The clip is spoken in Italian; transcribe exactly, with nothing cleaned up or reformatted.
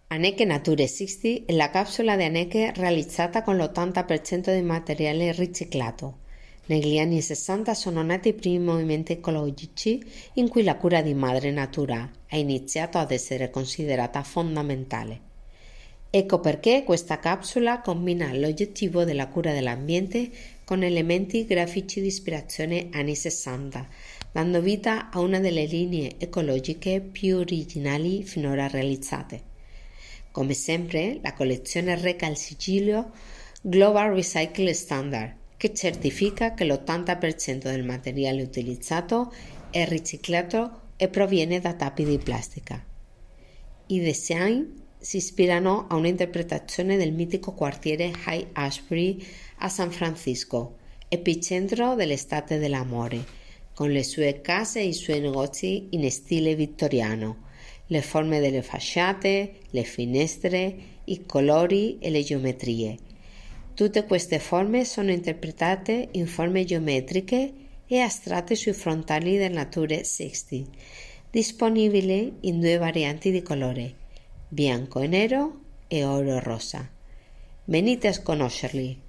Anneke Nature sessanta è la capsula di Anneke realizzata con l'ottanta per cento di materiale riciclato. Negli anni sessanta sono nati i primi movimenti ecologici in cui la cura di madre natura ha iniziato ad essere considerata fondamentale. Ecco perché questa capsula combina l'oggettivo della cura dell'ambiente con elementi grafici di ispirazione anni sessanta, dando vita a una delle linee ecologiche più originali finora realizzate. Come sempre, la collezione reca il sigillo Global Recycle Standard, che certifica che l'ottanta per cento del materiale utilizzato è riciclato e proviene da tappi di plastica. I design si ispirano a un'interpretazione del mitico quartiere Haight-Ashbury a San Francisco, epicentro dell'estate dell'amore, con le sue case e i suoi negozi in stile vittoriano, le forme delle facciate, le finestre, i colori e le geometrie. Tutte queste forme sono interpretate in forme geometriche e astratte sui frontali del Nature sessanta, disponibili in due varianti di colore, bianco e nero e oro rosa. Venite a conoscerli.